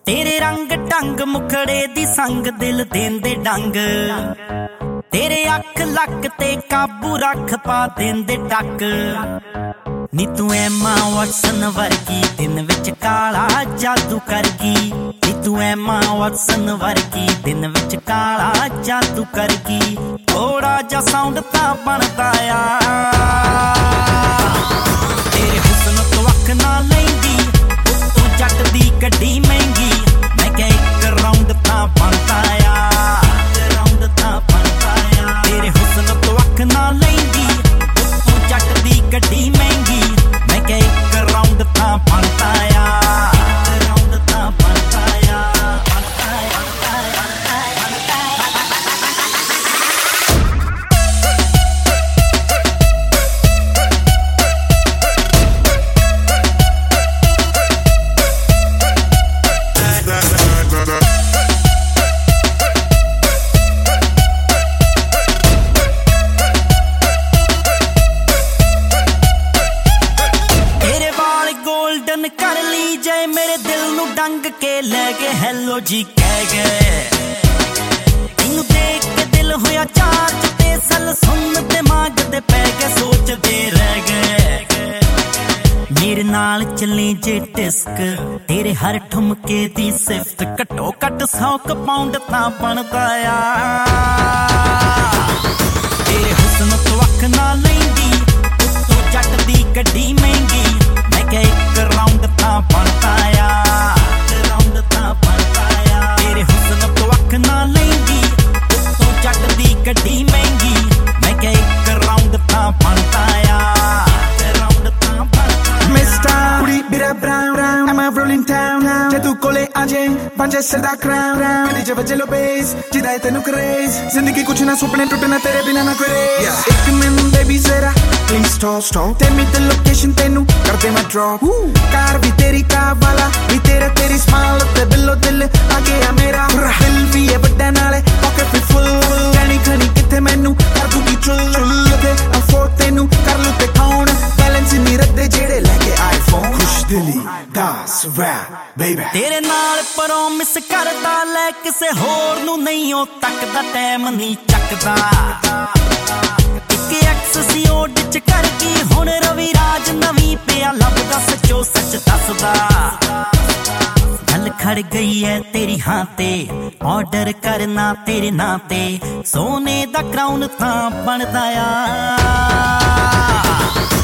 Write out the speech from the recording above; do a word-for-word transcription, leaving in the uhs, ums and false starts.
तेरे रंग ढंग मुखड़े दी संग दिल देंदे डंग तेरे अख लक ते काबू रख पा देंदे टक नी तू एमा वॉटसन वर्गी दिन विच काला जादू करगी नी तू एमा वॉटसन वर्गी दिन विच काला जादू करगी थोड़ा जा साउंड तां बनदा आ तेरे हुस्न तो अख ना लैंदी तू जट दी गड्डी महंगी मैं क्या एक राउंड तां बनदा आ राउंड तां बनदा आ तेरे हुस्न तो अख ना लैंदी तू जट दी गड्डी महंगी मैं क्या एक राउंड तां बनदा आ राउंड तां बनदा आ कर ली जाए मेरे दिल नू डंग के ले गए हेलो जी कह गए तेनू देख के दिल होया चार्ज ते सल सुन दिमाग दे पै गए सोचदे रह गए मेरे नाल चले जे डिस्क तेरे हर ठुमके दी सिफ्त घटो घट सौ क पाउंड तां बनदा आ तेरे हुस्न तो अख ना लैंदी तू जट दी गड्डी महंगी मैं क्या एक राउंड तां बनदा आ राउंड तां बनदा आ तेरे हुस्न तो अख ना लैंदी तू जट दी गड्डी महंगी मैं क्या एक राउंड तां बनदा आ राउंड तां बनदा मिस्टर कुड़ी मेरा brown brown I'm a rolling town जे तू कोले आजे बन जा सदा क्राउन मेरी जब चलो बेस जिदा है तेनू क्रेज जिंदगी कुछ ना सुपने टूटे ना तेरे बिना ना करे एक मिनट बेबी जरा please stop stop tell me the location तेनू कर दे मैं drop कार भी तेरी कार वाला भी तेरा तेरी स्माइल ते बिल्लो दिल आ गया मेरा दिल भी है बड़ा नाले पॉकेट भी फुल कहनी खनी किथे मैनू कर दूगी चुल ते अफोर्ड तेनू कर लू ते कौन बैलेंस नहीं रखदे जेड़े लेके आईफोन खुश दिली that's rap baby तेरे नाल प्रॉमिस करदा ले किसे होर नू नहीं ओ तकदा टाइम नहीं चकदा एक एक्ससीओड च कर गई हुण रवि राज नवी पिया लभदा सच्चो सच दसदा गल खड़ गई है तेरी हां ते ऑर्डर करना तेरे नां ते सोने दा क्राउन तां बनदा आ